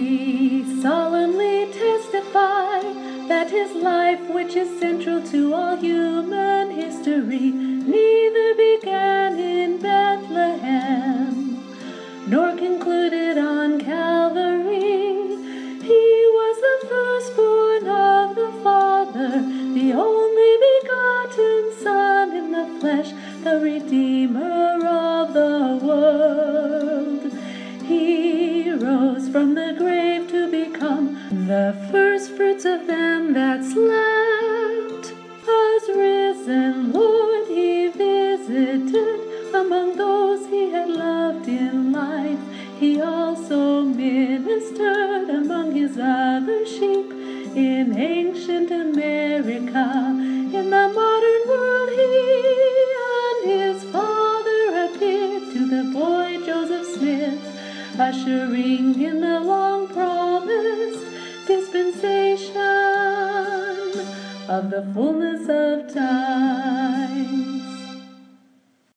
We solemnly testify that his life, which is central to all human history, neither began in Bethlehem nor concluded on Calvary. He was the firstborn of the Father, the only begotten Son in the flesh, the Redeemer of the world. He rose from the grave to become the first fruits of them that slept. As risen Lord, he visited among those he had loved in life. He also ministered among his other sheep in ancient America. In the modern world, he and his Father appeared to the boy Joseph Smith, ushering in the long-promised dispensation of the fullness of times.